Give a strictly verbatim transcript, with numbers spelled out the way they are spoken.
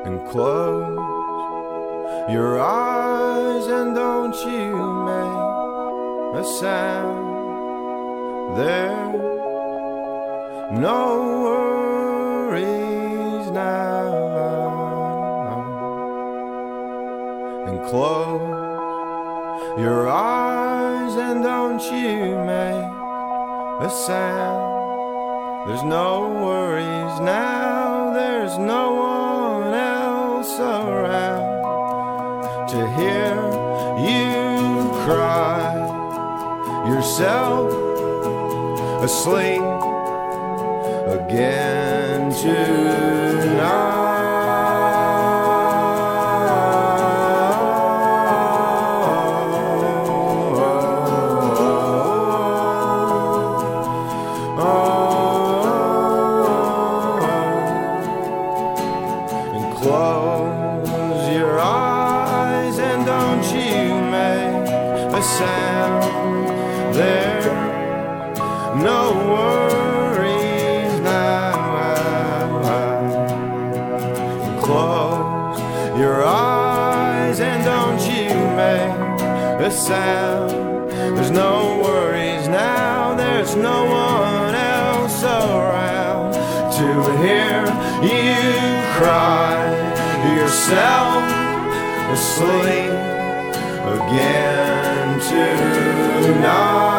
and close your eyes and don't you make a sound. There's no worries now. And close your eyes and don't you make a sound. There's no worries now. There's no one else around to hear you cry yourself asleep again tonight. Close your eyes and don't you make a sound. There's no worries now. Close your eyes and don't you make a sound. There's no worries now. There's no one else around to hear you cry yourself asleep again tonight.